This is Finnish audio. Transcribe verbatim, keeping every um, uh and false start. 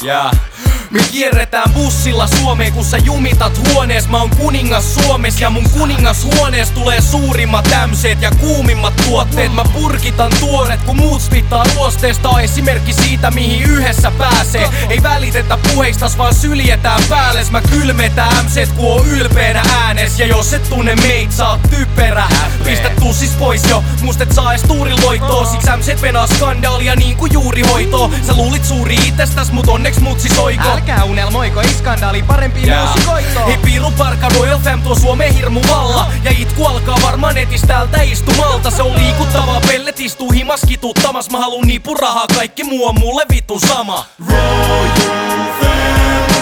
Yeah. Me kierretään bussilla Suomeen, kun sä jumitat huonees. Mä oon kuningas Suomes ja mun kuningashuonees tulee suurimmat ämseet ja kuumimmat tuotteet. Mä purkitan tuoret, kun muut spittaa ruosteesta. On esimerkki siitä, mihin yhdessä pääsee. Ei välitetä puheistas, vaan syljetään päälles. Mä kylmetään ämseet, kun on ylpeänä äänes. Ja jos et tunne meit, sä oot typerä. Pistä tussis pois jo, musta et saa ees tuuriloittoa. Siksi ämseet venaa skandaalia niin kuin juurihoitoa. Sä luulit suuri itsestäs, mut onneks mutsi soiko. Älkää unelmoiko, ei skandaali parempi yeah. muusikoittoa. Hei piiru parka, Royal Fam tuo Suomen hirmu valla. Ja itku alkaa varmaan netis täältä istumalta. Se on liikuttavaa, pellet istuu himas kituttamas. Mä haluun nipun rahaa, kaikki muu on mulle vitun sama. Royal Fam.